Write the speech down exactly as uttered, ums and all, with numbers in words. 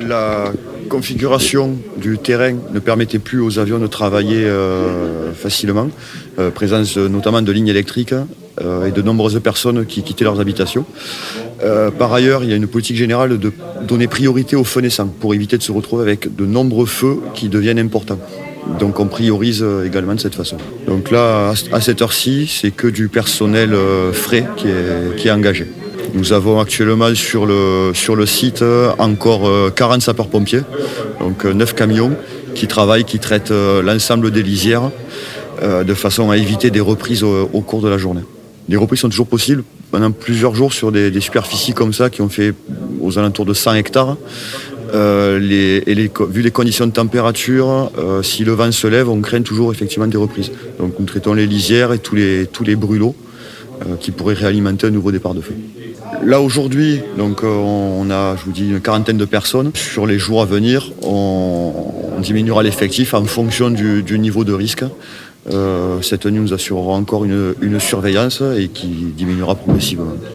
La configuration du terrain ne permettait plus aux avions de travailler euh, facilement. Euh, présence euh, notamment de lignes électriques euh, et de nombreuses personnes qui quittaient leurs habitations. Euh, par ailleurs, il y a une politique générale de donner priorité aux feux naissants pour éviter de se retrouver avec de nombreux feux qui deviennent importants. Donc on priorise également de cette façon. Donc là, à cette heure-ci, c'est que du personnel euh, frais qui est, qui est engagé. Nous avons actuellement sur le, sur le site encore quarante sapeurs-pompiers, donc neuf camions qui travaillent, qui traitent l'ensemble des lisières de façon à éviter des reprises au, au cours de la journée. Les reprises sont toujours possibles pendant plusieurs jours sur des, des superficies comme ça qui ont fait aux alentours de cent hectares. Euh, les, et les, vu les conditions de température, euh, si le vent se lève, on craint toujours effectivement des reprises. Donc nous traitons les lisières et tous les, tous les brûlots euh, qui pourraient réalimenter un nouveau départ de feu. Là aujourd'hui, donc, on a, je vous dis, une quarantaine de personnes. Sur les jours à venir, on, on diminuera l'effectif en fonction du, du niveau de risque. Euh, cette nuit nous assurera encore une, une surveillance et qui diminuera progressivement.